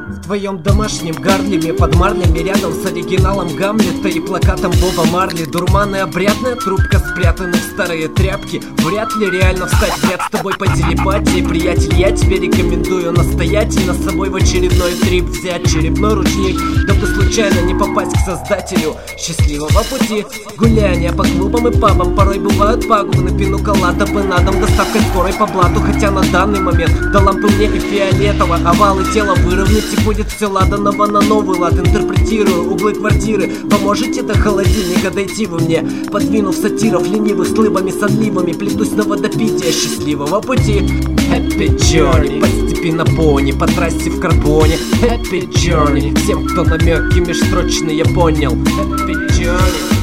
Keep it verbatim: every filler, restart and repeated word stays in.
В твоем домашнем Гарлеме под Марлями, рядом с оригиналом Гамлета и плакатом Боба Марли. Дурман и обрядная трубка, спрятаны в старые тряпки. Вряд ли реально встать в ряд с тобой по телепатии. Приятель, я тебе рекомендую настоятельно с собой в очередной трип взять черепной ручник, дабы случайно не попасть к создателю. Счастливого пути! Гуляния по клубам и пабам порой бывают пагубны. Пину колада бы на дом, доставкой скорой по блату. Хотя на данный момент до лампы мне и фиолетово. Овалы тела выровнять и будет все ладанного на новый лад. Интерпретирую углы квартиры. Поможете до холодильника дойти вы мне, подвинув сатиров ленивых с лыбами сонливыми. Плетусь на водопитие счастливого пути. Happy Journey, по степи на пони, по трассе в карбоне. Happy Journey, всем, кто намеки межстрочные понял. Happy Journey.